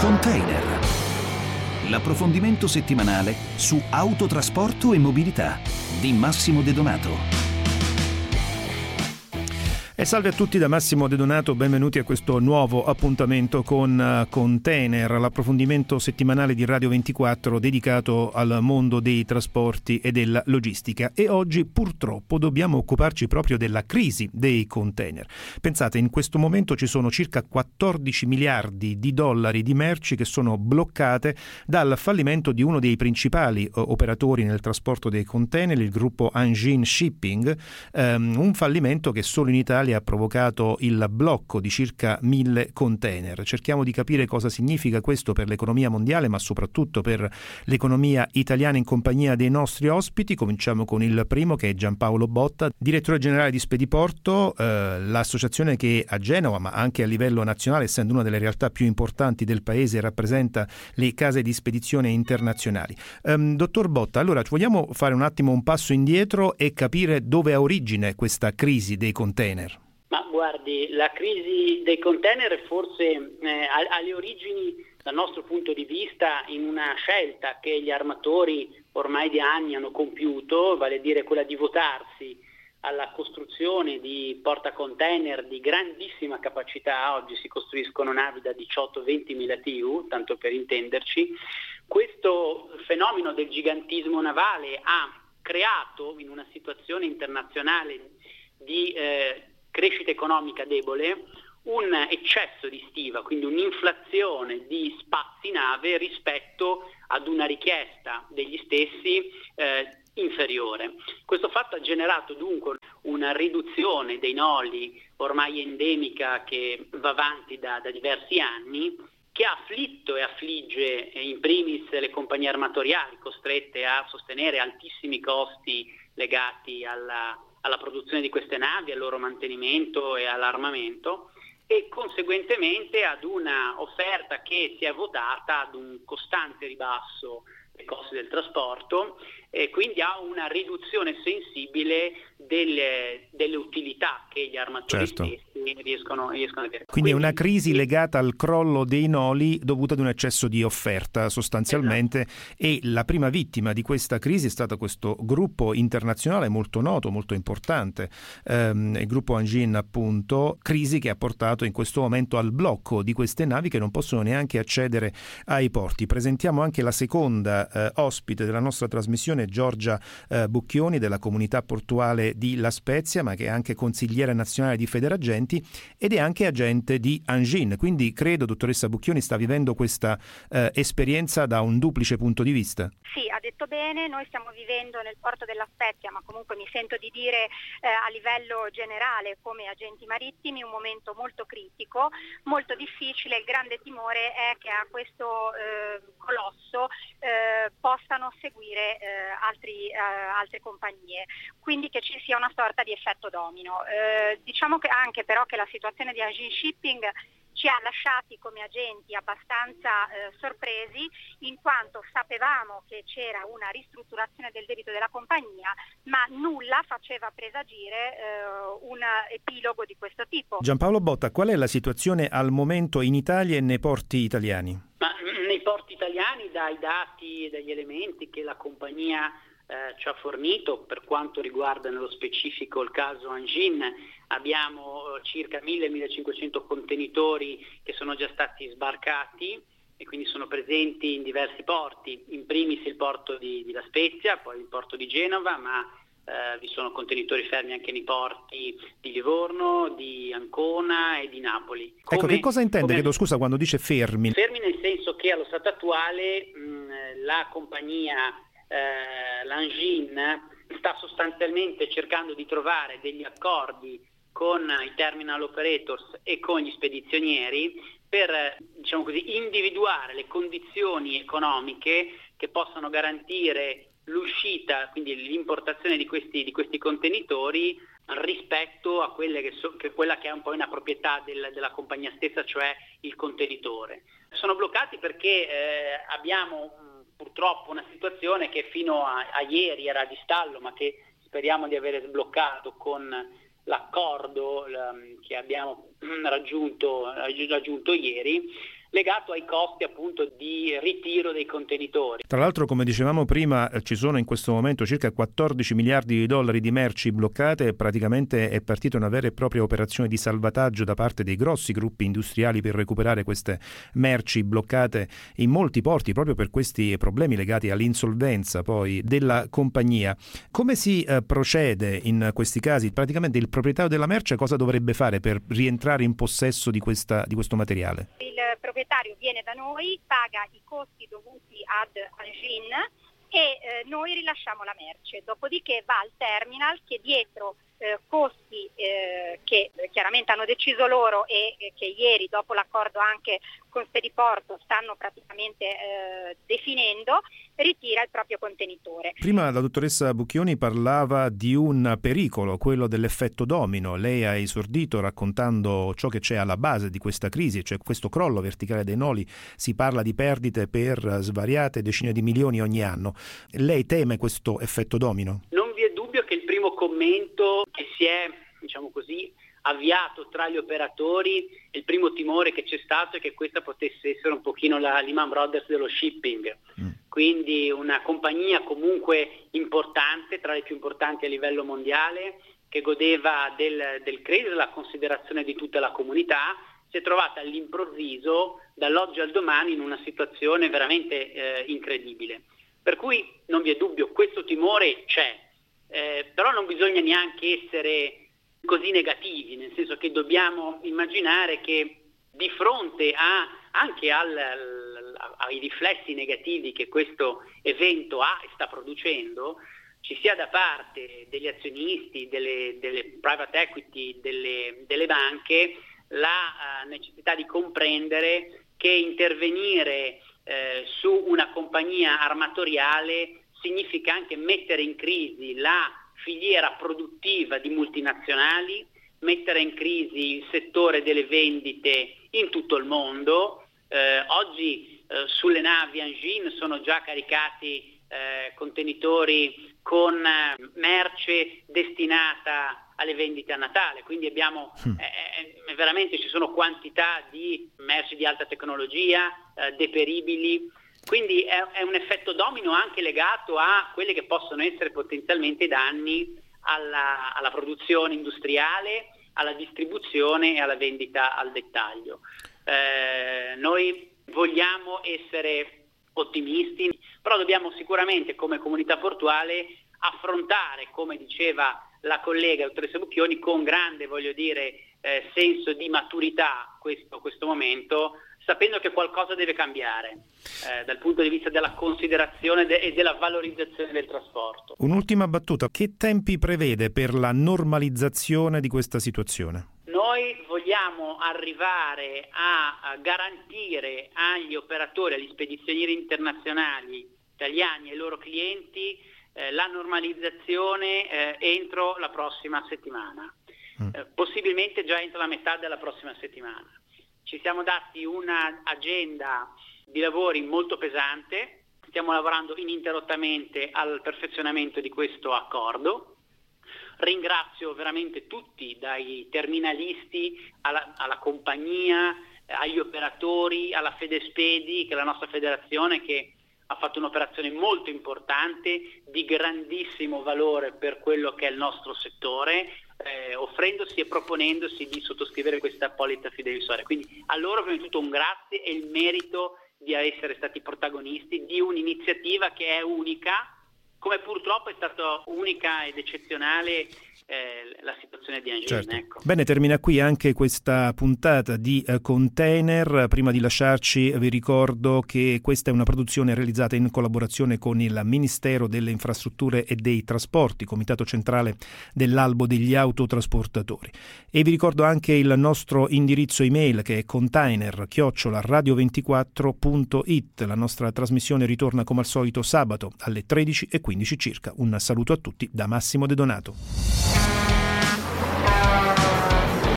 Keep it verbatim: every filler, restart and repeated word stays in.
Container. L'approfondimento settimanale su autotrasporto e mobilità di Massimo De Donato. E salve a tutti da Massimo De Donato, benvenuti a questo nuovo appuntamento con uh, Container, l'approfondimento settimanale di Radio ventiquattro dedicato al mondo dei trasporti e della logistica. E oggi purtroppo dobbiamo occuparci proprio della crisi dei container. Pensate, in questo momento ci sono circa quattordici miliardi di dollari di merci che sono bloccate dal fallimento di uno dei principali uh, operatori nel trasporto dei container, il gruppo Engine Shipping, um, un fallimento che solo in Italia ha provocato il blocco di circa mille container. Cerchiamo di capire cosa significa questo per l'economia mondiale, ma soprattutto per l'economia italiana, in compagnia dei nostri ospiti. Cominciamo con il primo, che è Giampaolo Botta, direttore generale di Spediporto, eh, l'associazione che a Genova, ma anche a livello nazionale, essendo una delle realtà più importanti del paese, rappresenta le case di spedizione internazionali. Um, dottor Botta, allora vogliamo fare un attimo un passo indietro e capire dove ha origine questa crisi dei container? Ma guardi, la crisi dei container forse eh, ha, ha le origini, dal nostro punto di vista, in una scelta che gli armatori ormai di anni hanno compiuto, vale a dire quella di votarsi alla costruzione di portacontainer di grandissima capacità. Oggi si costruiscono navi da diciotto venti mila T U, tanto per intenderci. Questo fenomeno del gigantismo navale ha creato, in una situazione internazionale di eh, crescita economica debole, un eccesso di stiva, quindi un'inflazione di spazi nave rispetto ad una richiesta degli stessi eh, inferiore. Questo fatto ha generato dunque una riduzione dei noli ormai endemica che va avanti da, da diversi anni, che ha afflitto e affligge in primis le compagnie armatoriali, costrette a sostenere altissimi costi legati alla alla produzione di queste navi, al loro mantenimento e all'armamento, e conseguentemente ad una offerta che si è votata ad un costante ribasso dei costi del trasporto e quindi a una riduzione sensibile delle, delle utilità che gli armatori certo. stessi riescono, riescono a avere. Quindi è una crisi legata al crollo dei noli dovuta ad un eccesso di offerta sostanzialmente, esatto. E la prima vittima di questa crisi è stato questo gruppo internazionale molto noto, molto importante, ehm, il gruppo Engine appunto, crisi che ha portato in questo momento al blocco di queste navi che non possono neanche accedere ai porti. Presentiamo anche la seconda eh, ospite della nostra trasmissione, Giorgia eh, Bucchioni, della comunità portuale di La Spezia, ma che è anche consigliera nazionale di Federagenti ed è anche agente di Engine. Quindi credo, dottoressa Bucchioni, sta vivendo questa eh, esperienza da un duplice punto di vista. Sì, ha detto bene, noi stiamo vivendo nel porto della Spezia, ma comunque mi sento di dire eh, a livello generale come agenti marittimi, un momento molto critico, molto difficile. Il grande timore è che a questo eh, colosso eh, possano seguire eh, altri, eh, altre compagnie, quindi che ci sia una sorta di effetto domino. Eh, diciamo che anche però che la situazione di Engine Shipping ci ha lasciati come agenti abbastanza eh, sorpresi, in quanto sapevamo che c'era una ristrutturazione del debito della compagnia, ma nulla faceva presagire eh, un epilogo di questo tipo. Giampaolo Botta, qual è la situazione al momento in Italia e nei porti italiani? Ma nei porti italiani, dai dati e dagli elementi che la compagnia eh, ci ha fornito, per quanto riguarda nello specifico il caso Engine, abbiamo circa mille millecinquecento contenitori che sono già stati sbarcati e quindi sono presenti in diversi porti, in primis il porto di, di La Spezia, poi il porto di Genova, ma eh, vi sono contenitori fermi anche nei porti di Livorno, di Ancona e di Napoli. Come, ecco, che cosa intende, come... chiedo scusa, quando dice fermi? Fermi nel senso che allo stato attuale mh, la compagnia, eh, l'Engine, sta sostanzialmente cercando di trovare degli accordi con i terminal operators e con gli spedizionieri per, diciamo così, individuare le condizioni economiche che possano garantire l'uscita, quindi l'importazione di questi, di questi contenitori rispetto a quelle che so, che quella che è un po' una proprietà del, della compagnia stessa, cioè il contenitore. Sono bloccati perché eh, abbiamo mh, purtroppo una situazione che fino a, a ieri era di stallo, ma che speriamo di avere sbloccato con l'accordo che abbiamo raggiunto, raggiunto ieri, legato ai costi appunto di ritiro dei contenitori. Tra l'altro, come dicevamo prima, ci sono in questo momento circa quattordici miliardi di dollari di merci bloccate, praticamente è partita una vera e propria operazione di salvataggio da parte dei grossi gruppi industriali per recuperare queste merci bloccate in molti porti proprio per questi problemi legati all'insolvenza poi della compagnia. Come si eh, procede in questi casi? Praticamente il proprietario della merce cosa dovrebbe fare per rientrare in possesso di, questa, di questo materiale? Il proprietario viene da noi, paga i costi dovuti ad Engine e eh, noi rilasciamo la merce, dopodiché va al terminal che dietro eh, costi eh, che eh, chiaramente hanno deciso loro e eh, che ieri dopo l'accordo anche con Spediporto stanno praticamente eh, definendo, ritira il proprio contenitore. Prima la dottoressa Bucchioni parlava di un pericolo, quello dell'effetto domino. Lei ha esordito raccontando ciò che c'è alla base di questa crisi, cioè questo crollo verticale dei noli. Si parla di perdite per svariate decine di milioni ogni anno. Lei teme questo effetto domino? Non vi è dubbio che il primo commento che si è, diciamo così, avviato tra gli operatori, il primo timore che c'è stato è che questa potesse essere un pochino la Lehman Brothers dello shipping, mm. quindi una compagnia comunque importante, tra le più importanti a livello mondiale, che godeva del, del credito e della considerazione di tutta la comunità, si è trovata all'improvviso dall'oggi al domani in una situazione veramente eh, incredibile. Per cui non vi è dubbio, questo timore c'è, eh, però non bisogna neanche essere così negativi, nel senso che dobbiamo immaginare che di fronte a, anche al, al, ai riflessi negativi che questo evento ha e sta producendo, ci sia da parte degli azionisti, delle, delle private equity, delle, delle banche, la uh, necessità di comprendere che intervenire eh, su una compagnia armatoriale significa anche mettere in crisi la filiera produttiva di multinazionali, mettere in crisi il settore delle vendite in tutto il mondo. Eh, oggi eh, sulle navi Engine sono già caricati eh, contenitori con eh, merce destinata alle vendite a Natale, quindi abbiamo eh, veramente ci sono quantità di merci di alta tecnologia, eh, deperibili. Quindi è, è un effetto domino anche legato a quelli che possono essere potenzialmente danni alla, alla produzione industriale, alla distribuzione e alla vendita al dettaglio. Eh, noi vogliamo essere ottimisti, però dobbiamo sicuramente come comunità portuale affrontare, come diceva la collega dottoressa Bucchioni, con grande, voglio dire, eh, senso di maturità questo, questo momento, sapendo che qualcosa deve cambiare eh, dal punto di vista della considerazione de- e della valorizzazione del trasporto. Un'ultima battuta, che tempi prevede per la normalizzazione di questa situazione? Noi vogliamo arrivare a, a garantire agli operatori, agli spedizionieri internazionali italiani e ai loro clienti eh, la normalizzazione eh, entro la prossima settimana, mm. eh, possibilmente già entro la metà della prossima settimana. Ci siamo dati un'agenda di lavori molto pesante, stiamo lavorando ininterrottamente al perfezionamento di questo accordo. Ringrazio veramente tutti, dai terminalisti alla, alla compagnia, agli operatori, alla Fedespedi, che è la nostra federazione, che ha fatto un'operazione molto importante, di grandissimo valore per quello che è il nostro settore, eh, offrendosi e proponendosi di sottoscrivere questa polizza fidelissoria. Quindi a loro prima di tutto un grazie e il merito di essere stati protagonisti di un'iniziativa che è unica, come purtroppo è stata unica ed eccezionale eh, la situazione di Engine. Certo. Ecco. Bene, termina qui anche questa puntata di uh, Container. Prima di lasciarci vi ricordo che questa è una produzione realizzata in collaborazione con il Ministero delle Infrastrutture e dei Trasporti, Comitato Centrale dell'Albo degli Autotrasportatori. E vi ricordo anche il nostro indirizzo email, che è container chiocciola radio ventiquattro punto it. La nostra trasmissione ritorna come al solito sabato alle tredici e quindici circa. Un saluto a tutti da Massimo De Donato.